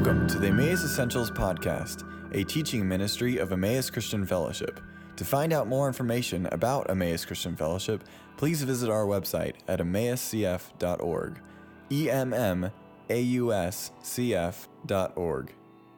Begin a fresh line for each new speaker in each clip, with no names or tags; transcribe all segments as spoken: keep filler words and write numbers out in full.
Welcome to the Emmaus Essentials Podcast, a teaching ministry of Emmaus Christian Fellowship. To find out more information about Emmaus Christian Fellowship, please visit our website at emmaus c f dot org, E M M A U S C F dot org.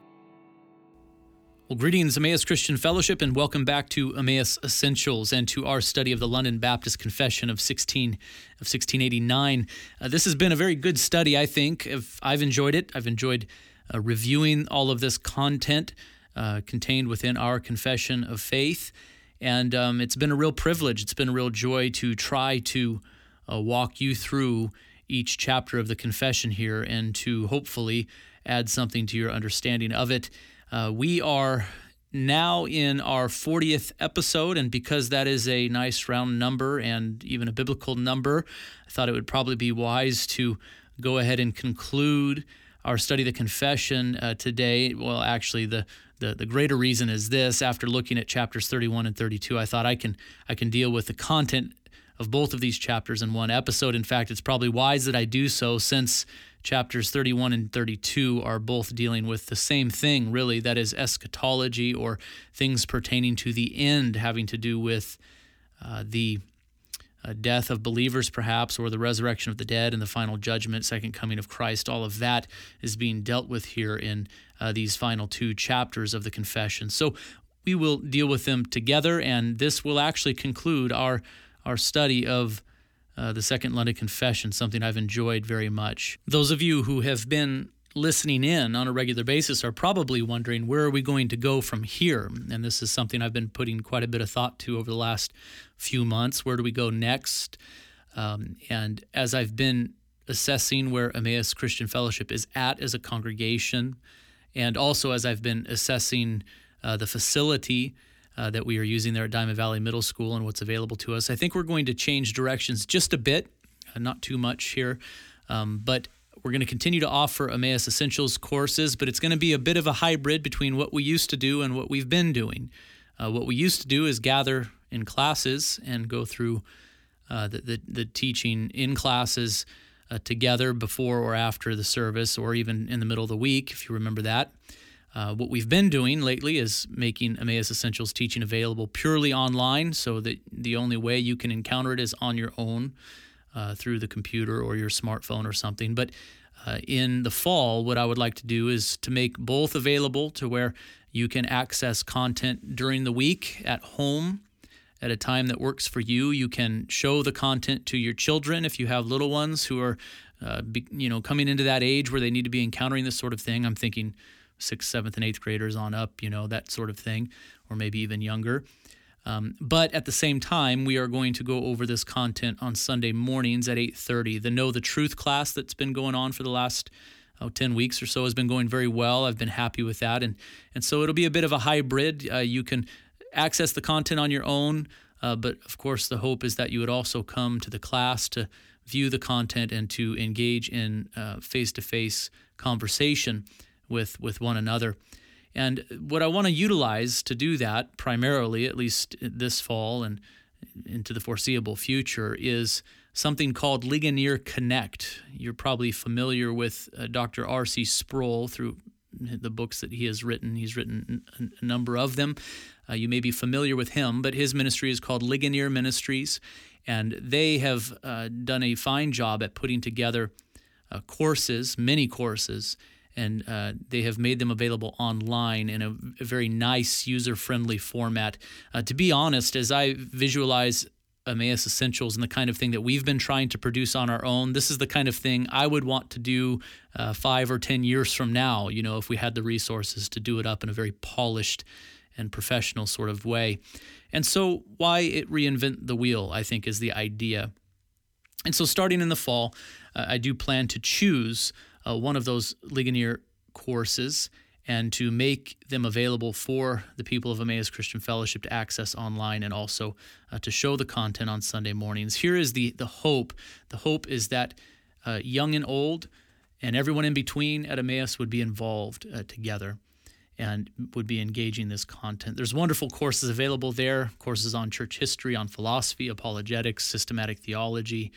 Well, greetings, Emmaus Christian Fellowship, and welcome back to Emmaus Essentials and to our study of the London Baptist Confession of sixteen of sixteen eighty-nine. Uh, this has been a very good study, I think. If I've enjoyed it. I've enjoyed uh, reviewing all of this content uh, contained within our confession of faith, and um, it's been a real privilege. It's been a real joy to try to uh, walk you through each chapter of the confession here and to hopefully add something to your understanding of it. Uh, we are now in our fortieth episode, and because that is a nice round number and even a biblical number, I thought it would probably be wise to go ahead and conclude our study of the confession uh, today. Well, actually, the, the the greater reason is this. After looking at chapters thirty-one and thirty-two, I thought I can I can deal with the content of both of these chapters in one episode. In fact, it's probably wise that I do so, since chapters thirty-one and thirty-two are both dealing with the same thing, really, that is eschatology, or things pertaining to the end, having to do with uh, the uh, death of believers, perhaps, or the resurrection of the dead and the final judgment, second coming of Christ. All of that is being dealt with here in uh, these final two chapters of the confession. So we will deal with them together, and this will actually conclude our our study of uh, the Second London Confession, something I've enjoyed very much. Those of you who have been listening in on a regular basis are probably wondering, where are we going to go from here? And this is something I've been putting quite a bit of thought to over the last few months. Where do we go next? Um, and as I've been assessing where Emmaus Christian Fellowship is at as a congregation, and also as I've been assessing uh, the facility Uh, that we are using there at Diamond Valley Middle School and what's available to us, I think we're going to change directions just a bit, uh, not too much here, um, but we're going to continue to offer Emmaus Essentials courses, but it's going to be a bit of a hybrid between what we used to do and what we've been doing. Uh, what we used to do is gather in classes and go through uh, the, the, the teaching in classes uh, together before or after the service, or even in the middle of the week, if you remember that. Uh, what we've been doing lately is making Emmaus Essentials teaching available purely online, so that the only way you can encounter it is on your own uh, through the computer or your smartphone or something. But uh, in the fall, what I would like to do is to make both available to where you can access content during the week at home at a time that works for you. You can show the content to your children if you have little ones who are uh, be, you know, coming into that age where they need to be encountering this sort of thing. I'm thinking sixth, seventh, and eighth graders on up, you know, that sort of thing, or maybe even younger. Um, but at the same time, we are going to go over this content on Sunday mornings at eight thirty. The Know the Truth class that's been going on for the last oh, ten weeks or so has been going very well. I've been happy with that. And, and so it'll be a bit of a hybrid. Uh, you can access the content on your own, uh, but of course the hope is that you would also come to the class to view the content and to engage in uh, face-to-face conversation with with one another. And what I want to utilize to do that, primarily, at least this fall and into the foreseeable future, is something called Ligonier Connect. You're probably familiar with uh, Doctor R C Sproul through the books that he has written. He's written a number of them. Uh, you may be familiar with him, but his ministry is called Ligonier Ministries, and they have uh, done a fine job at putting together uh, courses, many courses, and uh, they have made them available online in a, a very nice, user-friendly format. Uh, to be honest, as I visualize Emmaus Essentials and the kind of thing that we've been trying to produce on our own, this is the kind of thing I would want to do uh, five or ten years from now, you know, if we had the resources to do it up in a very polished and professional sort of way. And so why it reinvent the wheel, I think, is the idea. And so starting in the fall, uh, I do plan to choose Uh, one of those Ligonier courses and to make them available for the people of Emmaus Christian Fellowship to access online, and also uh, to show the content on Sunday mornings. Here is the the hope. The hope is that uh, young and old and everyone in between at Emmaus would be involved uh, together and would be engaging this content. There's wonderful courses available there, courses on church history, on philosophy, apologetics, systematic theology,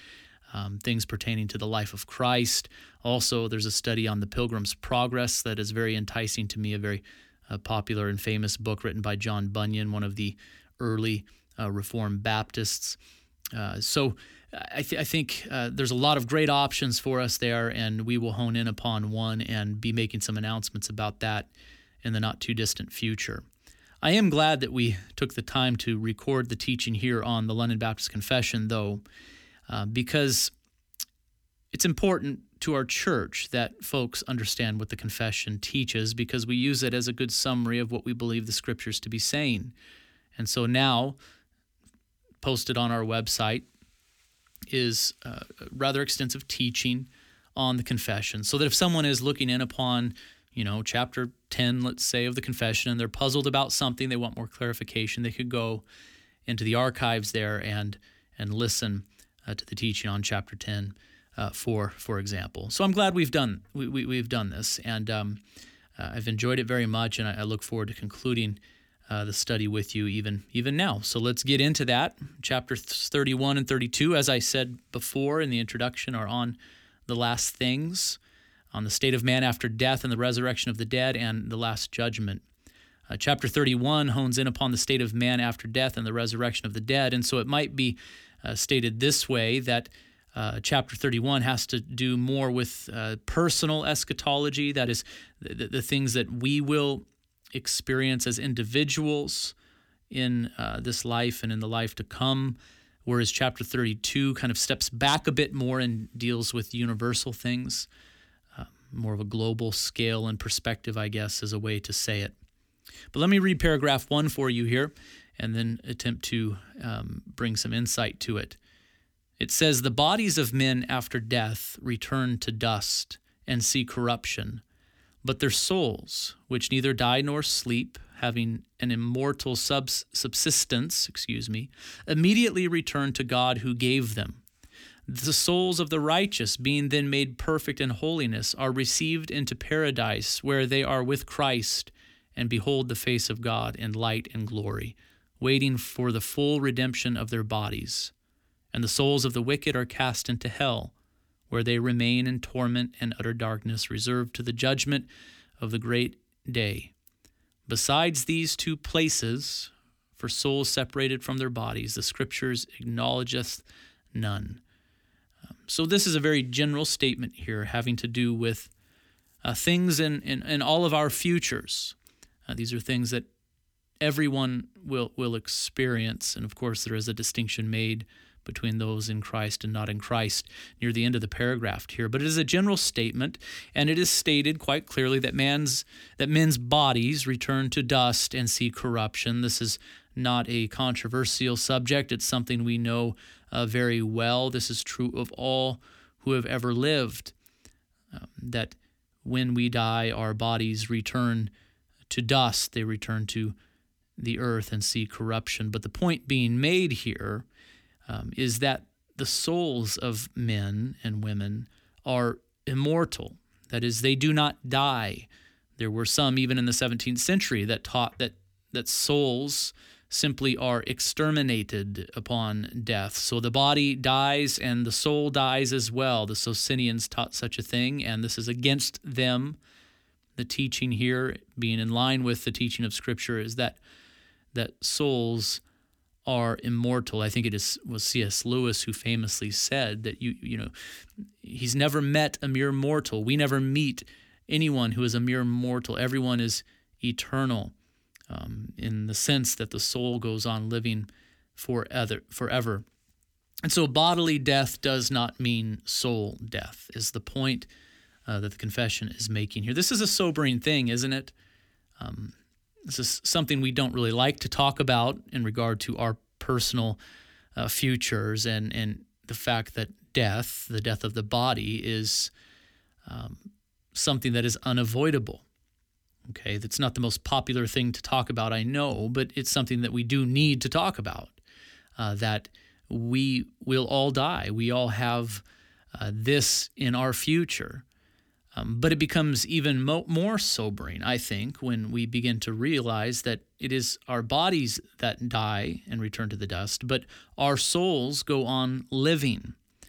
um, things pertaining to the life of Christ. Also, there's a study on the Pilgrim's Progress that is very enticing to me, a very uh, popular and famous book written by John Bunyan, one of the early uh, Reformed Baptists. Uh, so I, th- I think uh, there's a lot of great options for us there, and we will hone in upon one and be making some announcements about that in the not-too-distant future. I am glad that we took the time to record the teaching here on the London Baptist Confession, though, uh, because it's important to our church that folks understand what the confession teaches, because we use it as a good summary of what we believe the Scriptures to be saying. And so now, posted on our website is uh, rather extensive teaching on the confession, so that if someone is looking in upon, you know, chapter ten, let's say, of the confession, and they're puzzled about something, they want more clarification, they could go into the archives there and and listen uh, to the teaching on chapter ten, uh, for for example. So I'm glad we've done we, we we've done this, and um, uh, I've enjoyed it very much, and I, I look forward to concluding Uh, the study with you even even now. So let's get into that. Chapter thirty-one and thirty-two, as I said before in the introduction, are on the last things, on the state of man after death and the resurrection of the dead and the last judgment. Uh, chapter thirty-one hones in upon the state of man after death and the resurrection of the dead, and so it might be uh, stated this way, that uh, chapter thirty-one has to do more with uh, personal eschatology, that is, the, the things that we will experience as individuals in uh, this life and in the life to come, whereas chapter thirty-two kind of steps back a bit more and deals with universal things, uh, more of a global scale and perspective, I guess, is a way to say it. But let me read paragraph one for you here and then attempt to um, bring some insight to it. It says, "The bodies of men after death return to dust and see corruption, but their souls, which neither die nor sleep, having an immortal subs- subsistence, excuse me, immediately return to God who gave them. The souls of the righteous, being then made perfect in holiness, are received into paradise, where they are with Christ, and behold the face of God in light and glory, waiting for the full redemption of their bodies. And the souls of the wicked are cast into hell, where they remain in torment and utter darkness, reserved to the judgment of the great day. Besides these two places, for souls separated from their bodies, the Scriptures acknowledgeth none." Um, so this is a very general statement here, having to do with uh, things in, in, in all of our futures. Uh, these are things that everyone will, will experience, and of course there is a distinction made between those in Christ and not in Christ near the end of the paragraph here. But it is a general statement, and it is stated quite clearly that man's that men's bodies return to dust and see corruption. This is not a controversial subject. It's something we know uh, very well. This is true of all who have ever lived, um, that when we die, our bodies return to dust. They return to the earth and see corruption. But the point being made here Um, is that the souls of men and women are immortal. That is, they do not die. There were some, even in the seventeenth century, that taught that, that souls simply are exterminated upon death. So the body dies and the soul dies as well. The Socinians taught such a thing, and this is against them. The teaching here, being in line with the teaching of Scripture, is that that souls are immortal. I think it is, was C S Lewis who famously said that you you know he's never met a mere mortal. We never meet anyone who is a mere mortal. Everyone is eternal, um, in the sense that the soul goes on living forever. Forever. And so bodily death does not mean soul death, is the point uh, that the confession is making here. This is a sobering thing, isn't it? Um, This is something we don't really like to talk about in regard to our personal uh, futures, and, and the fact that death, the death of the body, is um, something that is unavoidable. Okay, that's not the most popular thing to talk about, I know, but it's something that we do need to talk about, uh, that we will all die. We all have uh, this in our future. Um, but it becomes even mo- more sobering, I think, when we begin to realize that it is our bodies that die and return to the dust, but our souls go on living.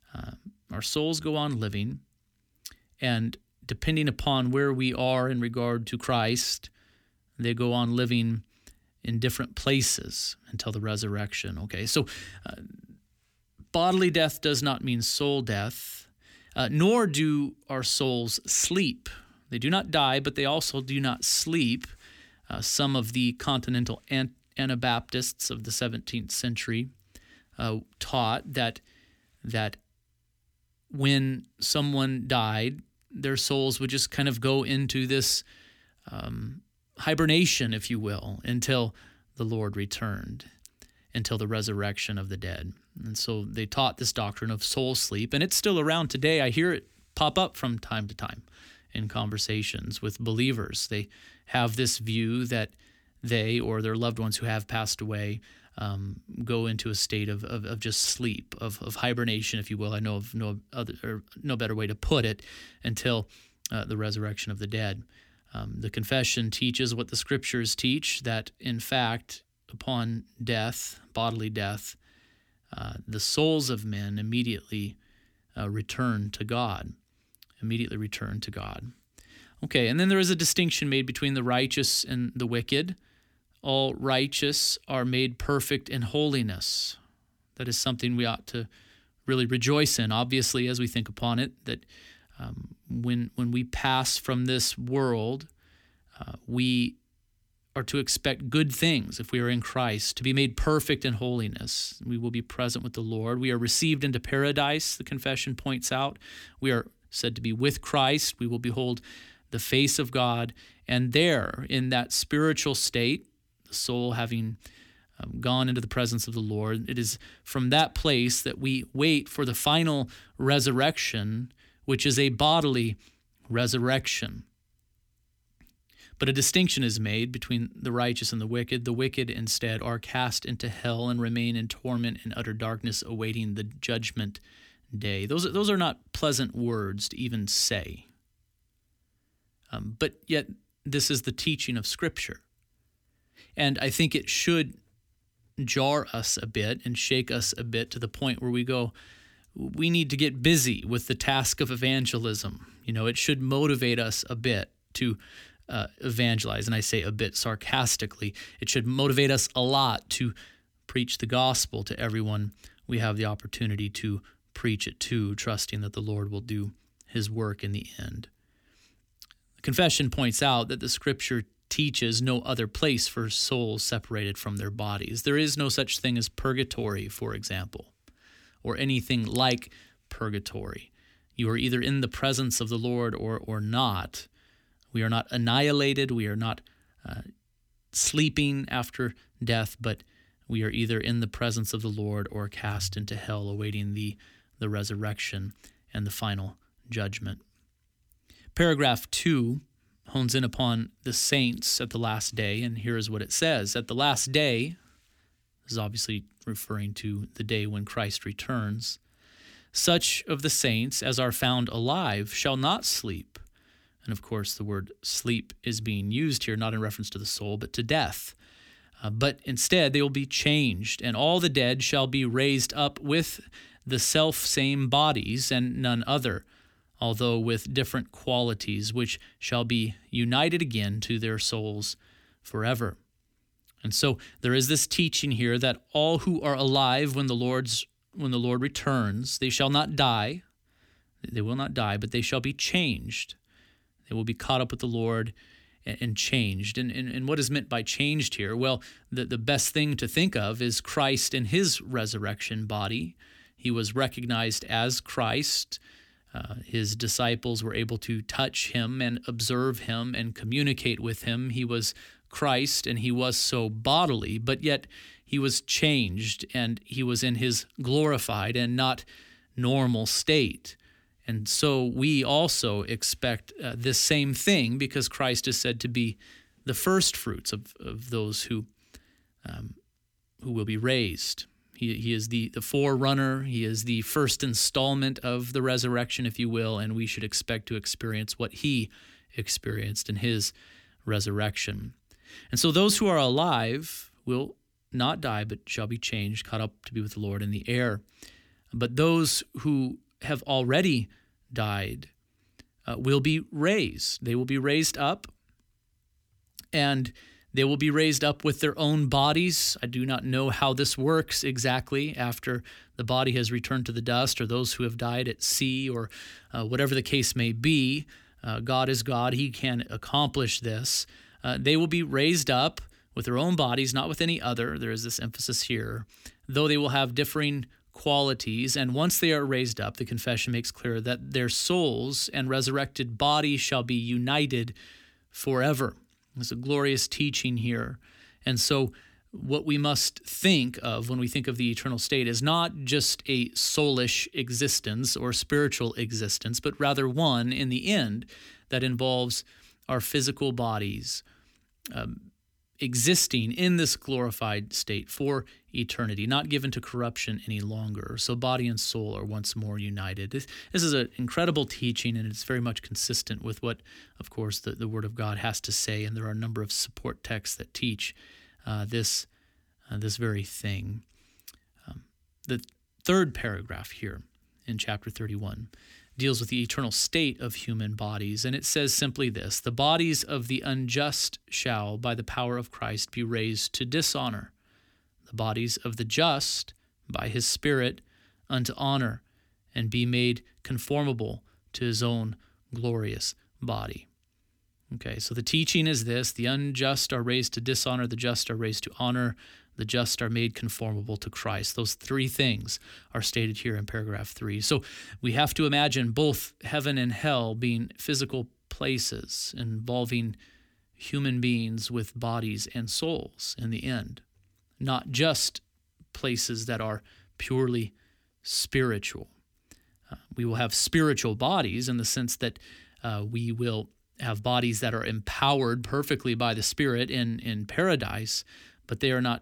Uh, our souls go on living, and depending upon where we are in regard to Christ, they go on living in different places until the resurrection. Okay, so uh, bodily death does not mean soul death, uh, nor do our souls sleep. They do not die, but they also do not sleep. Uh, some of the continental An- Anabaptists of the seventeenth century uh, taught that that when someone died, their souls would just kind of go into this um, hibernation, if you will, until the Lord returned, until the resurrection of the dead. And so they taught this doctrine of soul sleep, and it's still around today. I hear it pop up from time to time in conversations with believers. They have this view that they or their loved ones who have passed away um, go into a state of, of, of just sleep, of, of hibernation, if you will. I know of no other or no better way to put it, until uh, the resurrection of the dead. Um, the confession teaches what the scriptures teach, that in fact, upon death, bodily death, uh, the souls of men immediately uh, return to God, immediately return to God. Okay, and then there is a distinction made between the righteous and the wicked. All righteous are made perfect in holiness. That is something we ought to really rejoice in, obviously, as we think upon it, that um, when when we pass from this world, uh, we are to expect good things if we are in Christ, to be made perfect in holiness. We will be present with the Lord. We are received into paradise, the confession points out. We are said to be with Christ. We will behold the face of God. And there, in that spiritual state, the soul having um, gone into the presence of the Lord, it is from that place that we wait for the final resurrection, which is a bodily resurrection. But a distinction is made between the righteous and the wicked. The wicked instead are cast into hell and remain in torment and utter darkness, awaiting the judgment day. Those are, those are not pleasant words to even say. Um, but yet, this is the teaching of Scripture. And I think it should jar us a bit and shake us a bit to the point where we go, we need to get busy with the task of evangelism. You know, it should motivate us a bit to uh, evangelize. And I say a bit sarcastically. It should motivate us a lot to preach the gospel to everyone we have the opportunity to preach it to, trusting that the Lord will do his work in the end. The confession points out that the Scripture teaches no other place for souls separated from their bodies. There is no such thing as purgatory, for example, or anything like purgatory. You are either in the presence of the Lord or or not. We are not annihilated. We are not uh, sleeping after death, but we are either in the presence of the Lord or cast into hell, awaiting the, the resurrection and the final judgment. Paragraph two hones in upon the saints at the last day, and here is what it says. At the last day, this is obviously referring to the day when Christ returns, such of the saints as are found alive shall not sleep. And of course, the word sleep is being used here, not in reference to the soul, but to death. Uh, but instead, they will be changed, and all the dead shall be raised up with the self-same bodies and none other, although with different qualities, which shall be united again to their souls forever. And so there is this teaching here that all who are alive when the Lord's when the Lord returns, they shall not die. They will not die, but they shall be changed. They will be caught up with the Lord and, and changed. And, and, and what is meant by changed here? Well, the, the best thing to think of is Christ in his resurrection body. He was recognized as Christ. Uh, his disciples were able to touch him and observe him and communicate with him. He was Christ, and he was so bodily, but yet he was changed, and he was in his glorified and not normal state. And so we also expect uh, this same thing, because Christ is said to be the first fruits of, of those who um, who will be raised. He, he is the, the forerunner. He is the first installment of the resurrection, if you will, and we should expect to experience what he experienced in his resurrection. And so those who are alive will not die, but shall be changed, caught up to be with the Lord in the air. But those who have already died uh, will be raised. They will be raised up, and they will be raised up with their own bodies. I do not know how this works exactly after the body has returned to the dust, or those who have died at sea, or uh, whatever the case may be. Uh, God is God. He can accomplish this. Uh, they will be raised up with their own bodies, not with any other. There is this emphasis here, though they will have differing qualities. And once they are raised up, the confession makes clear that their souls and resurrected bodies shall be united forever. There's a glorious teaching here. And so what we must think of when we think of the eternal state is not just a soulish existence or spiritual existence, but rather one in the end that involves our physical bodies um, existing in this glorified state for eternity, not given to corruption any longer. So body and soul are once more united. This, this is an incredible teaching, and it's very much consistent with what, of course, the, the Word of God has to say, and there are a number of support texts that teach uh, this, uh, this very thing. Um, the third paragraph here in chapter thirty-one deals with the eternal state of human bodies, and it says simply this: the bodies of the unjust shall, by the power of Christ, be raised to dishonor, the bodies of the just, by his Spirit, unto honor, and be made conformable to his own glorious body. Okay, so the teaching is this: the unjust are raised to dishonor, the just are raised to honor, the just are made conformable to Christ. Those three things are stated here in paragraph three. So we have to imagine both heaven and hell being physical places involving human beings with bodies and souls in the end, not just places that are purely spiritual. Uh, we will have spiritual bodies in the sense that uh, we will have bodies that are empowered perfectly by the Spirit in, in paradise, but they are not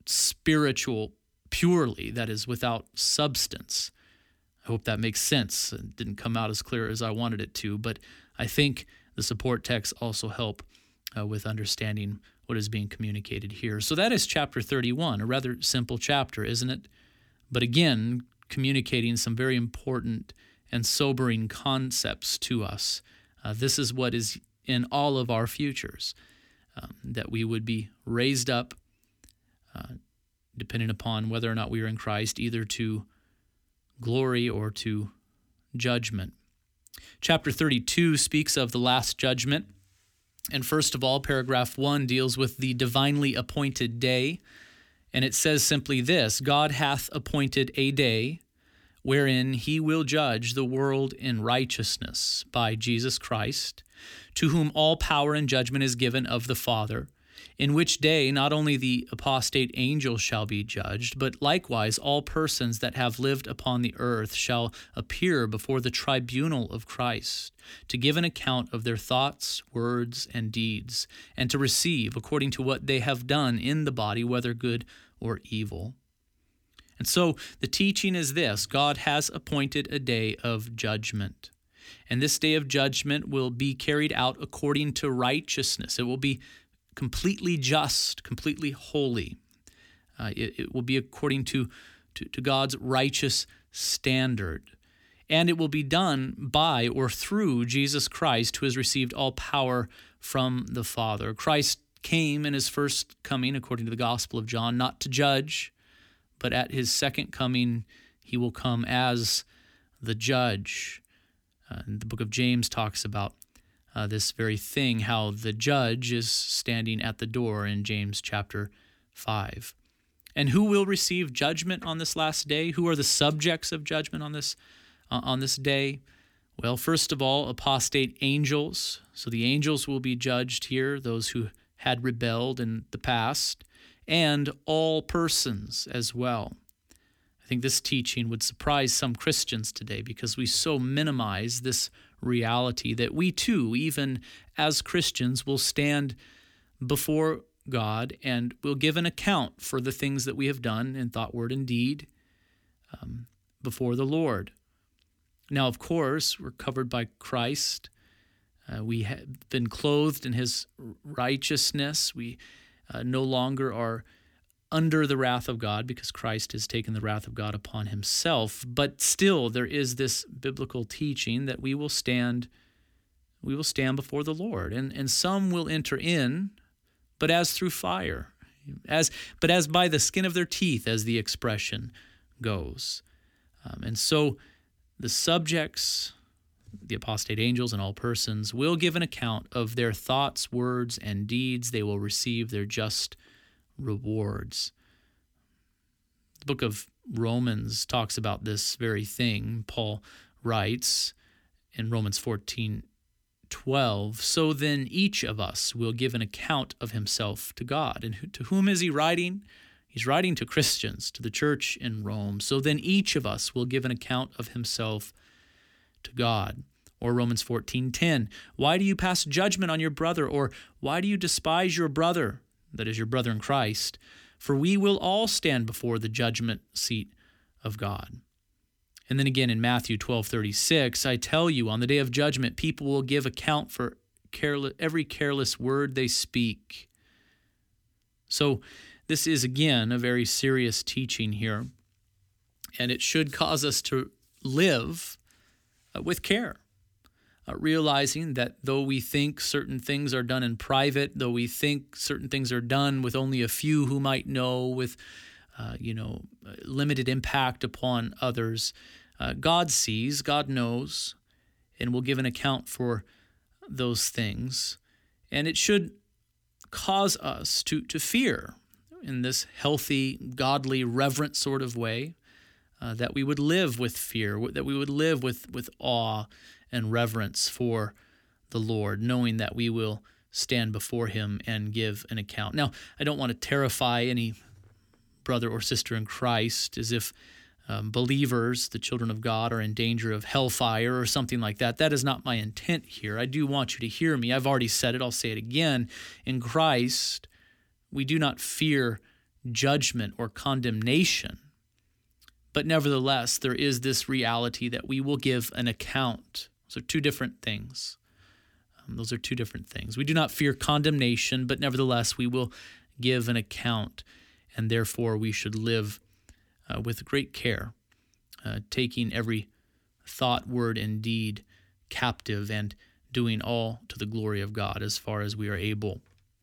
spiritual purely, that is, without substance. I hope that makes sense. It didn't come out as clear as I wanted it to, but I think the support texts also help uh, with understanding what is being communicated here. So that is chapter thirty-one, a rather simple chapter, isn't it? But again, communicating some very important and sobering concepts to us. Uh, this is what is in all of our futures, um, that we would be raised up, uh, depending upon whether or not we are in Christ, either to glory or to judgment. Chapter thirty-two speaks of the last judgment. And first of all, paragraph one deals with the divinely appointed day. And it says simply this: God hath appointed a day wherein he will judge the world in righteousness by Jesus Christ, to whom all power and judgment is given of the Father, in which day not only the apostate angels shall be judged, but likewise all persons that have lived upon the earth shall appear before the tribunal of Christ, to give an account of their thoughts, words, and deeds, and to receive according to what they have done in the body, whether good or evil. And so the teaching is this: God has appointed a day of judgment. And this day of judgment will be carried out according to righteousness. It will be completely just, completely holy. Uh, it, it will be according to, to, to God's righteous standard. And it will be done by or through Jesus Christ, who has received all power from the Father. Christ came in his first coming, according to the Gospel of John, not to judge, but at his second coming, he will come as the judge. Uh, the book of James talks about uh, this very thing, how the judge is standing at the door in James chapter five. And who will receive judgment on this last day? Who are the subjects of judgment on this uh, on this day? Well, first of all, apostate angels. So the angels will be judged here, those who had rebelled in the past, and all persons as well. I think this teaching would surprise some Christians today because we so minimize this reality that we too, even as Christians, will stand before God and will give an account for the things that we have done in thought, word, and deed um, before the Lord. Now, of course, we're covered by Christ. Uh, we have been clothed in his righteousness. We uh, no longer are under the wrath of God because Christ has taken the wrath of God upon himself. But still, there is this biblical teaching that we will stand, we will stand before the Lord, and and some will enter in, but as through fire, as but as by the skin of their teeth, as the expression goes. Um, and so the subjects, the apostate angels and all persons, will give an account of their thoughts, words, and deeds. They will receive their just rewards. The book of Romans talks about this very thing. Paul writes in Romans fourteen twelve, "So then each of us will give an account of himself to God." And to whom is he writing? He's writing to Christians, to the church in Rome. "So then each of us will give an account of himself to God." Or Romans fourteen ten, "Why do you pass judgment on your brother? Or why do you despise your brother?" That is, your brother in Christ. "For we will all stand before the judgment seat of God." And then again in Matthew twelve thirty-six, "I tell you, on the day of judgment, people will give account for careless, every careless word they speak." So this is, again, a very serious teaching here, and it should cause us to live uh, with care. Uh, realizing that though we think certain things are done in private, though we think certain things are done with only a few who might know, with uh, you know limited impact upon others, uh, God sees, God knows, and will give an account for those things. And it should cause us to to fear in this healthy, godly, reverent sort of way, uh, that we would live with fear, that we would live with with awe and reverence for the Lord, knowing that we will stand before him and give an account. Now, I don't want to terrify any brother or sister in Christ as if um, believers, the children of God, are in danger of hellfire or something like that. That is not my intent here. I do want you to hear me. I've already said it. I'll say it again. In Christ, we do not fear judgment or condemnation. But nevertheless, there is this reality that we will give an account. Those are two different things. Um, those are two different things. We do not fear condemnation, but nevertheless, we will give an account, and therefore we should live uh, with great care, uh, taking every thought, word, and deed captive and doing all to the glory of God as far as we are able.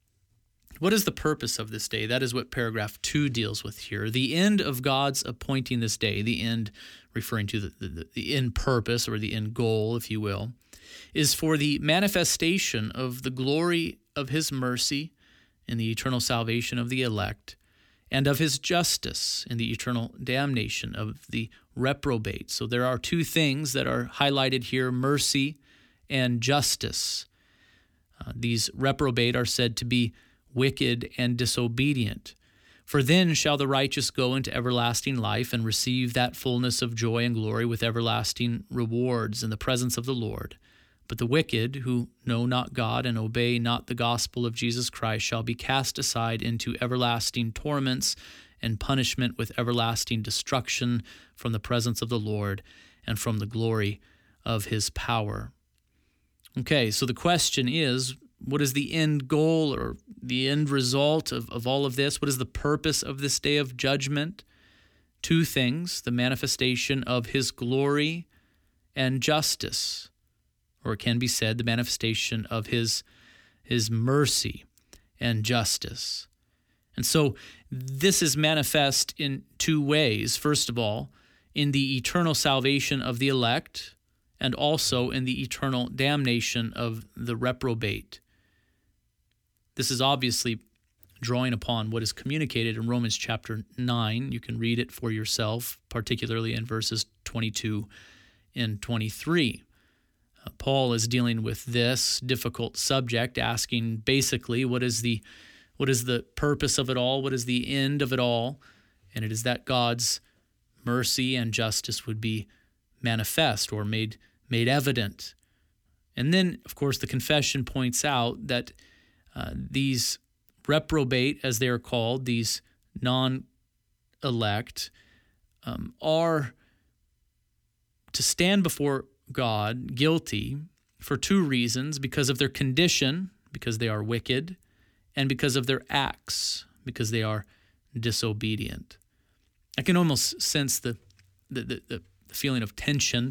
What is the purpose of this day? That is what paragraph two deals with here. The end of God's appointing this day, the end referring to the, the, the end purpose or the end goal, if you will, is for the manifestation of the glory of his mercy in the eternal salvation of the elect, and of his justice in the eternal damnation of the reprobate. So there are two things that are highlighted here, mercy and justice. Uh, these reprobate are said to be wicked and disobedient. For then shall the righteous go into everlasting life and receive that fullness of joy and glory with everlasting rewards in the presence of the Lord. But the wicked, who know not God and obey not the gospel of Jesus Christ, shall be cast aside into everlasting torments and punishment with everlasting destruction from the presence of the Lord and from the glory of his power. Okay, so the question is, what is the end goal or the end result of, of all of this? What is the purpose of this day of judgment? Two things, the manifestation of his glory and justice, or it can be said the manifestation of his, his mercy and justice. And so this is manifest in two ways. First of all, in the eternal salvation of the elect, and also in the eternal damnation of the reprobate. This is obviously drawing upon what is communicated in Romans chapter nine. You can read it for yourself, particularly in verses twenty-two and twenty-three. Uh, Paul is dealing with this difficult subject, asking basically what is the what is the purpose of it all, what is the end of it all, and it is that God's mercy and justice would be manifest or made made evident. And then, of course, the confession points out that Uh, these reprobate, as they are called, these non-elect, um, are to stand before God guilty for two reasons: because of their condition, because they are wicked, and because of their acts, because they are disobedient. I can almost sense the the, the, the feeling of tension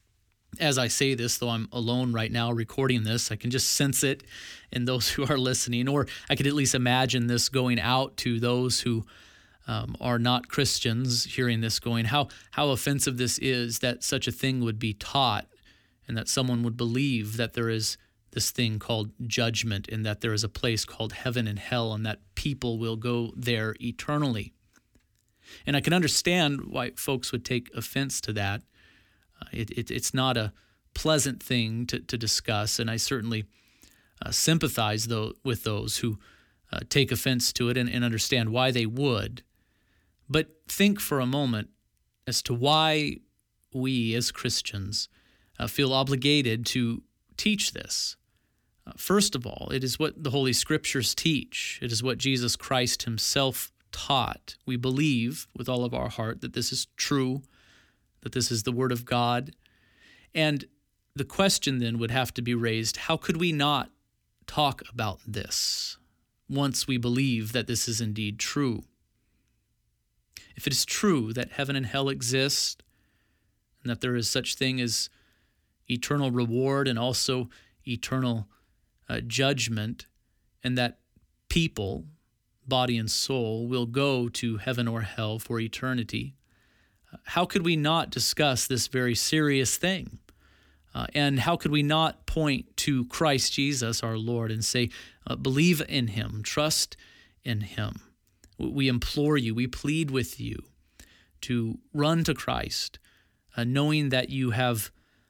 as I say this, though I'm alone right now recording this. I can just sense it in those who are listening, or I could at least imagine this going out to those who um, are not Christians, hearing this going, how, how offensive this is that such a thing would be taught and that someone would believe that there is this thing called judgment and that there is a place called heaven and hell and that people will go there eternally. And I can understand why folks would take offense to that. Uh, it, it, it's not a pleasant thing to, to discuss, and I certainly uh, sympathize though, with those who uh, take offense to it and, and understand why they would. But think for a moment as to why we as Christians uh, feel obligated to teach this. Uh, first of all, it is what the Holy Scriptures teach. It is what Jesus Christ himself taught. We believe with all of our heart that this is true, that this is the Word of God. And the question then would have to be raised, how could we not talk about this once we believe that this is indeed true? If it is true that heaven and hell exist, and that there is such thing as eternal reward and also eternal uh, judgment, and that people, body and soul, will go to heaven or hell for eternity, how could we not discuss this very serious thing? Uh, and how could we not point to Christ Jesus, our Lord, and say, uh, believe in him, trust in him. We implore you, we plead with you to run to Christ, uh, knowing that you have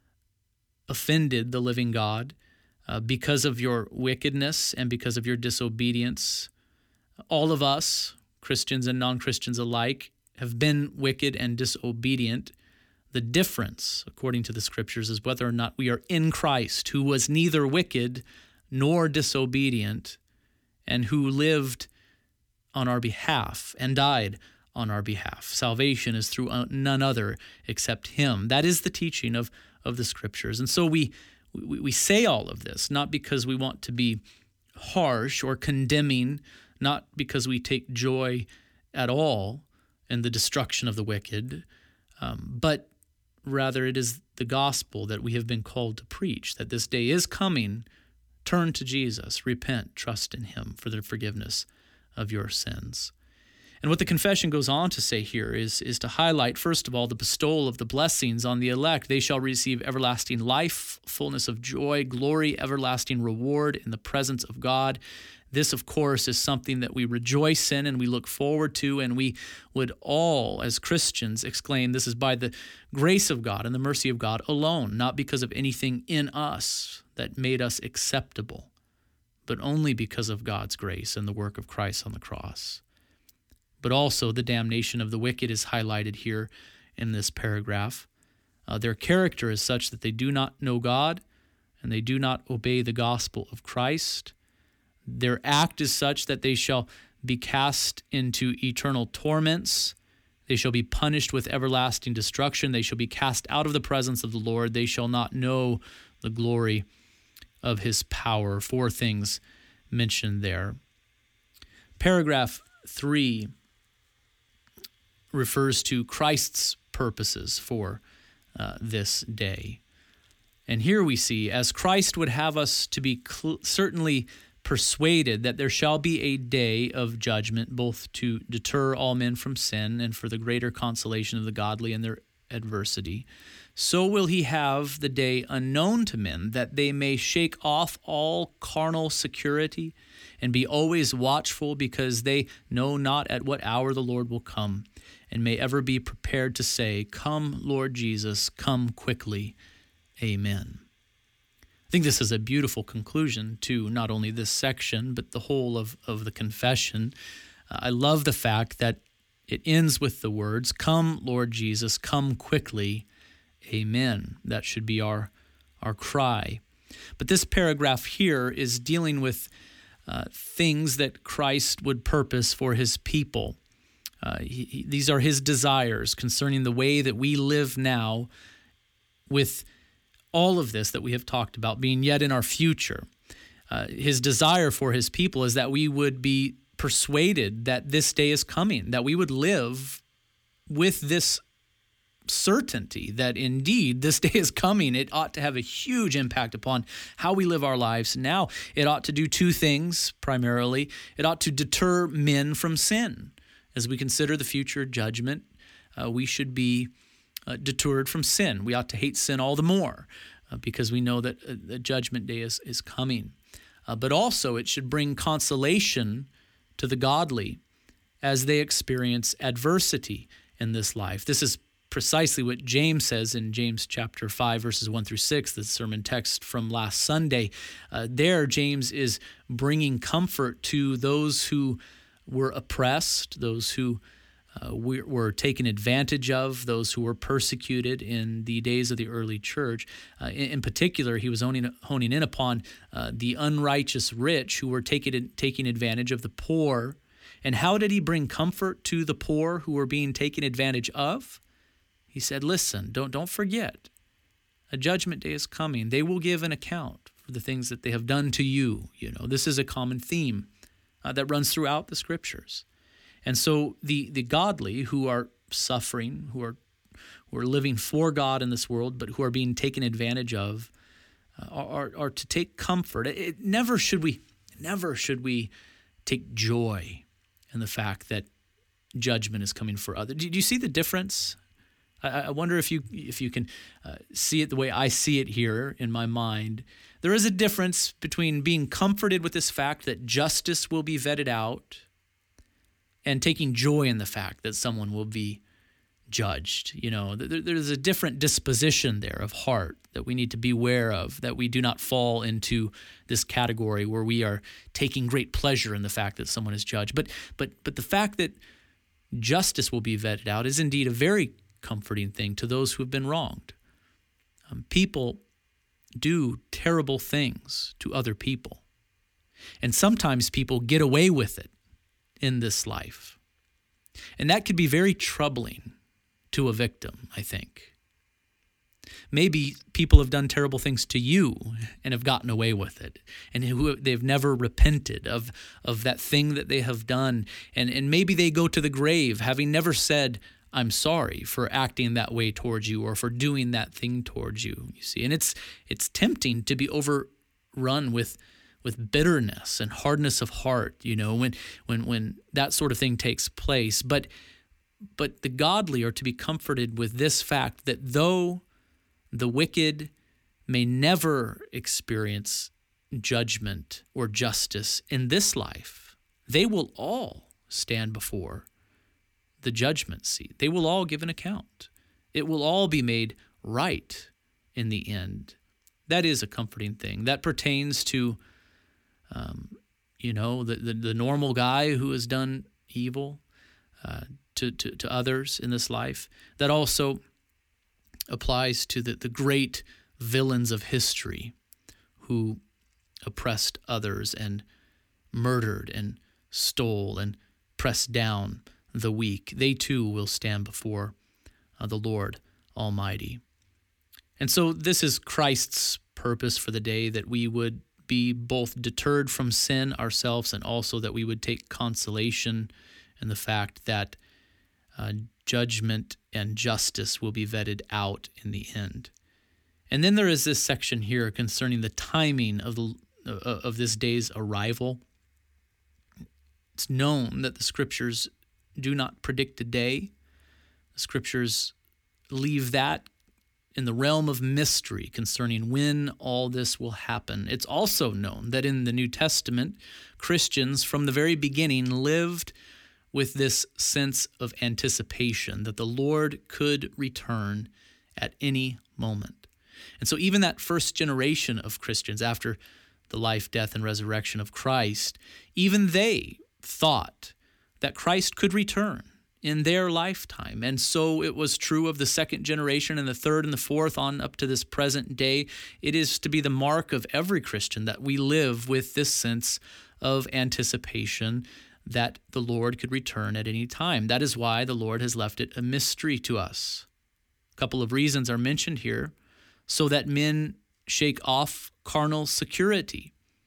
offended the living God uh, because of your wickedness and because of your disobedience. All of us, Christians and non-Christians alike, have been wicked and disobedient. The difference, according to the Scriptures, is whether or not we are in Christ, who was neither wicked nor disobedient, and who lived on our behalf and died on our behalf. Salvation is through none other except him. That is the teaching of, of the Scriptures. And so we, we, we say all of this, not because we want to be harsh or condemning, not because we take joy at all in the destruction of the wicked, um, but rather it is the gospel that we have been called to preach, that this day is coming. Turn to Jesus, repent, trust in him for the forgiveness of your sins. And what the confession goes on to say here is, is to highlight, first of all, the bestowal of the blessings on the elect. They shall receive everlasting life, fullness of joy, glory, everlasting reward in the presence of God. This, of course, is something that we rejoice in and we look forward to, and we would all, as Christians, exclaim, this is by the grace of God and the mercy of God alone, not because of anything in us that made us acceptable, but only because of God's grace and the work of Christ on the cross. But also the damnation of the wicked is highlighted here in this paragraph. Uh, their character is such that they do not know God and they do not obey the gospel of Christ. Their act is such that they shall be cast into eternal torments. They shall be punished with everlasting destruction. They shall be cast out of the presence of the Lord. They shall not know the glory of his power. Four things mentioned there. Paragraph three refers to Christ's purposes for uh, this day. And here we see, as Christ would have us to be cl- certainly persuaded that there shall be a day of judgment, both to deter all men from sin and for the greater consolation of the godly in their adversity, so will he have the day unknown to men, that they may shake off all carnal security and be always watchful, because they know not at what hour the Lord will come, and may ever be prepared to say, Come, Lord Jesus, come quickly. Amen. I think this is a beautiful conclusion to not only this section, but the whole of, of the confession. Uh, I love the fact that it ends with the words, Come, Lord Jesus, come quickly. Amen. That should be our, our cry. But this paragraph here is dealing with uh, things that Christ would purpose for his people. Uh, he, he, these are his desires concerning the way that we live now, with all of this that we have talked about being yet in our future. Uh, his desire for his people is that we would be persuaded that this day is coming, that we would live with this certainty that indeed this day is coming. It ought to have a huge impact upon how we live our lives now. It ought to do two things primarily. It ought to deter men from sin. As we consider the future judgment, uh, we should be uh, deterred from sin. We ought to hate sin all the more uh, because we know that uh, the judgment day is, is coming. Uh, but also it should bring consolation to the godly as they experience adversity in this life. This is precisely what James says in James chapter five, verses one through six, the sermon text from last Sunday. Uh, there, James is bringing comfort to those who were oppressed, those who uh, were, were taken advantage of, those who were persecuted in the days of the early church. Uh, in, in particular, he was honing, honing in upon uh, the unrighteous rich who were taking, taking advantage of the poor. And how did he bring comfort to the poor who were being taken advantage of? He said, listen, don't, don't forget, a judgment day is coming. They will give an account for the things that they have done to you. You know, this is a common theme uh, that runs throughout the scriptures. And so the, the godly who are suffering, who are, who are living for God in this world, but who are being taken advantage of, uh, are, are to take comfort. It, it never should we, never should we take joy in the fact that judgment is coming for others. Do you see the difference? I wonder if you if you can uh, see it the way I see it here in my mind. There is a difference between being comforted with this fact that justice will be vetted out and taking joy in the fact that someone will be judged. You know, there, there's a different disposition there of heart that we need to be aware of, that we do not fall into this category where we are taking great pleasure in the fact that someone is judged. But but but the fact that justice will be vetted out is indeed a very comforting thing to those who have been wronged. Um, people do terrible things to other people. And sometimes people get away with it in this life. And that could be very troubling to a victim, I think. Maybe people have done terrible things to you and have gotten away with it, and who they've never repented of, of that thing that they have done. And, and maybe they go to the grave having never said, I'm sorry for acting that way towards you or for doing that thing towards you, you see. And it's it's tempting to be overrun with with bitterness and hardness of heart, you know, when when when that sort of thing takes place. But but the godly are to be comforted with this fact that though the wicked may never experience judgment or justice in this life, they will all stand before the judgment seat. They will all give an account. It will all be made right in the end. That is a comforting thing. That pertains to, um, you know, the, the, the normal guy who has done evil uh, to, to, to others in this life. That also applies to the, the great villains of history who oppressed others and murdered and stole and pressed down the weak. They too will stand before uh, the Lord Almighty. And so this is Christ's purpose for the day, that we would be both deterred from sin ourselves and also that we would take consolation in the fact that uh, judgment and justice will be vetted out in the end. And then there is this section here concerning the timing of the uh, of this day's arrival. It's known that the Scriptures do not predict a day. The Scriptures leave that in the realm of mystery concerning when all this will happen. It's also known that in the New Testament, Christians from the very beginning lived with this sense of anticipation that the Lord could return at any moment. And so even that first generation of Christians after the life, death, and resurrection of Christ, even they thought that Christ could return in their lifetime. And so it was true of the second generation and the third and the fourth on up to this present day. It is to be the mark of every Christian that we live with this sense of anticipation that the Lord could return at any time. That is why the Lord has left it a mystery to us. A couple of reasons are mentioned here, so that men shake off carnal security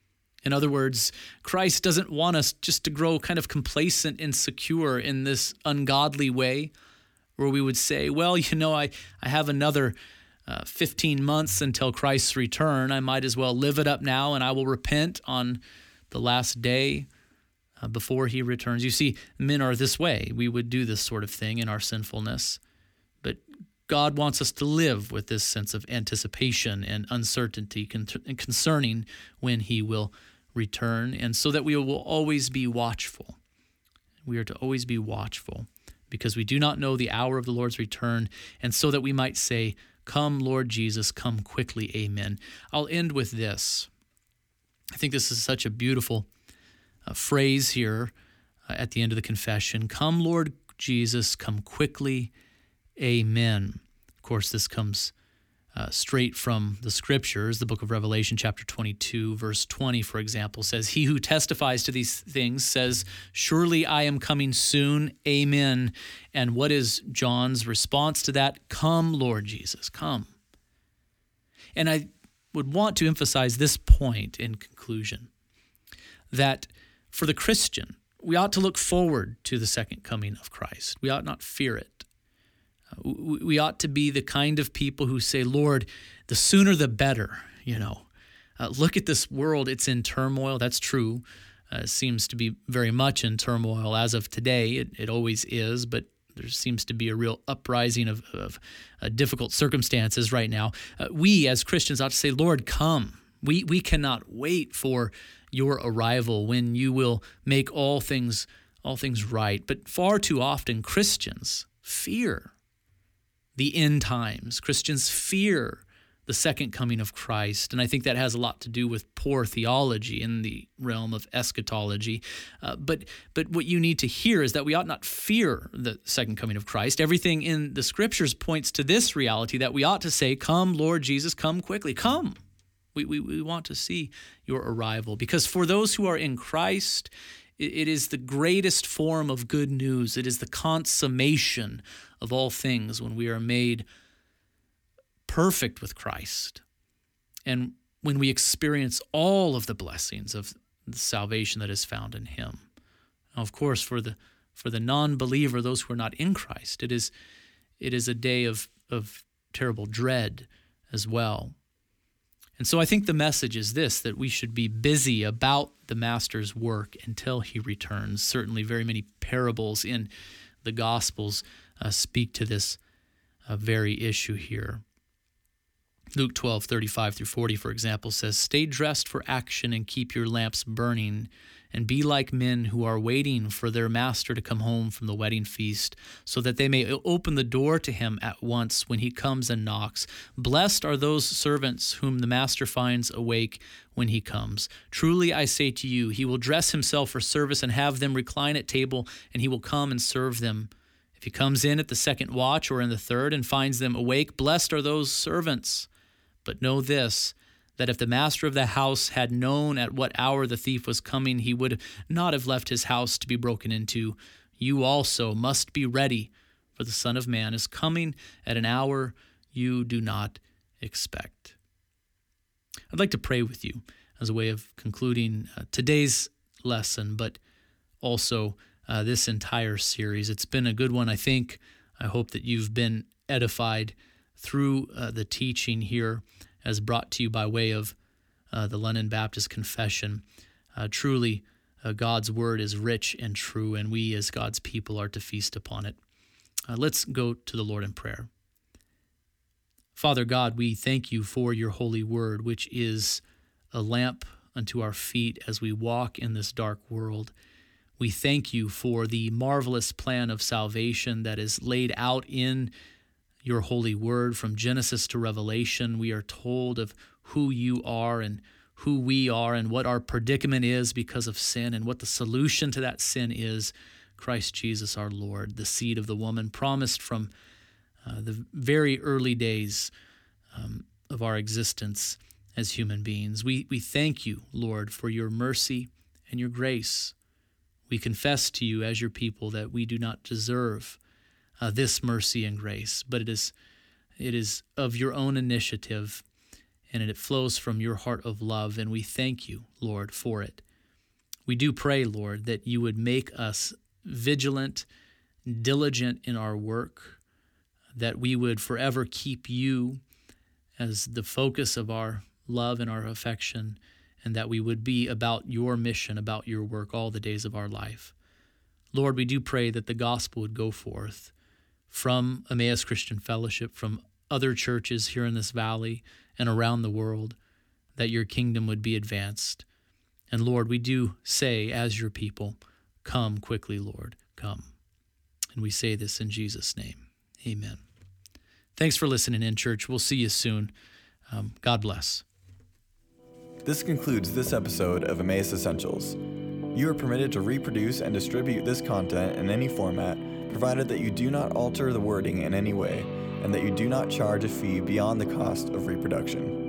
In other words, Christ doesn't want us just to grow kind of complacent and secure in this ungodly way where we would say, well, you know, I, I have another uh, fifteen months until Christ's return. I might as well live it up now, and I will repent on the last day uh, before he returns. You see, men are this way. We would do this sort of thing in our sinfulness. But God wants us to live with this sense of anticipation and uncertainty con- concerning when he will return, and so that we will always be watchful. We are to always be watchful because we do not know the hour of the Lord's return, and so that we might say, "Come, Lord Jesus, come quickly, amen." I'll end with this. I think this is such a beautiful uh, phrase here uh, at the end of the confession. "Come, Lord Jesus, come quickly, amen." Of course, this comes uh, straight from the Scriptures. The book of Revelation, chapter twenty-two, verse twenty, for example, says, "He who testifies to these things says, 'Surely I am coming soon, amen.'" And what is John's response to that? "Come, Lord Jesus, come." And I would want to emphasize this point in conclusion, that for the Christian, we ought to look forward to the second coming of Christ. We ought not fear it. We ought to be the kind of people who say, "Lord, the sooner the better." You know, uh, look at this world. It's in turmoil. That's true. Uh, it seems to be very much in turmoil as of today. It, it always is, but there seems to be a real uprising of, of uh, difficult circumstances right now. Uh, we as Christians ought to say, "Lord, come." We, we cannot wait for your arrival when you will make all things, all things right. But far too often Christians fear the end times. Christians fear the second coming of Christ, and I think that has a lot to do with poor theology in the realm of eschatology. Uh, but but what you need to hear is that we ought not fear the second coming of Christ. Everything in the Scriptures points to this reality, that we ought to say, "Come, Lord Jesus, come quickly, come." We, we, we want to see your arrival, because for those who are in Christ, it, it is the greatest form of good news. It is the consummation of all things when we are made perfect with Christ, and when we experience all of the blessings of the salvation that is found in him. Now, of course, for the for the non-believer, those who are not in Christ, it is it is a day of of terrible dread as well. And so I think the message is this, that we should be busy about the Master's work until he returns. Certainly very many parables in the Gospels uh, speak to this uh, very issue here. Luke twelve, thirty-five through forty, for example, says, "Stay dressed for action and keep your lamps burning, and be like men who are waiting for their master to come home from the wedding feast, so that they may open the door to him at once when he comes and knocks. Blessed are those servants whom the master finds awake when he comes. Truly I say to you, he will dress himself for service and have them recline at table, and he will come and serve them. If he comes in at the second watch or in the third and finds them awake, blessed are those servants. But know this, that if the master of the house had known at what hour the thief was coming, he would not have left his house to be broken into. You also must be ready, for the Son of Man is coming at an hour you do not expect." I'd like to pray with you as a way of concluding uh, today's lesson, but also uh, this entire series. It's been a good one, I think. I hope that you've been edified through uh, the teaching here as brought to you by way of uh, the London Baptist Confession. Uh, truly, uh, God's word is rich and true, and we as God's people are to feast upon it. Uh, let's go to the Lord in prayer. Father God, we thank you for your holy word, which is a lamp unto our feet as we walk in this dark world. We thank you for the marvelous plan of salvation that is laid out in your holy word. From Genesis to Revelation, we are told of who you are and who we are and what our predicament is because of sin and what the solution to that sin is, Christ Jesus our Lord, the seed of the woman promised from uh, the very early days um, of our existence as human beings. We, we thank you, Lord, for your mercy and your grace. We confess to you as your people that we do not deserve Uh, this mercy and grace, but it is it is of your own initiative and it flows from your heart of love, and we thank you, Lord, for it. We do pray, Lord, that you would make us vigilant, diligent in our work, that we would forever keep you as the focus of our love and our affection, and that we would be about your mission, about your work all the days of our life. Lord, we do pray that the gospel would go forth from Emmaus Christian Fellowship, from other churches here in this valley and around the world, that your kingdom would be advanced. And Lord, we do say as your people, come quickly, Lord, come. And we say this in Jesus' name. Amen. Thanks for listening in, church. We'll see you soon. Um, God bless.
This concludes this episode of Emmaus Essentials. You are permitted to reproduce and distribute this content in any format, provided that you do not alter the wording in any way, and that you do not charge a fee beyond the cost of reproduction.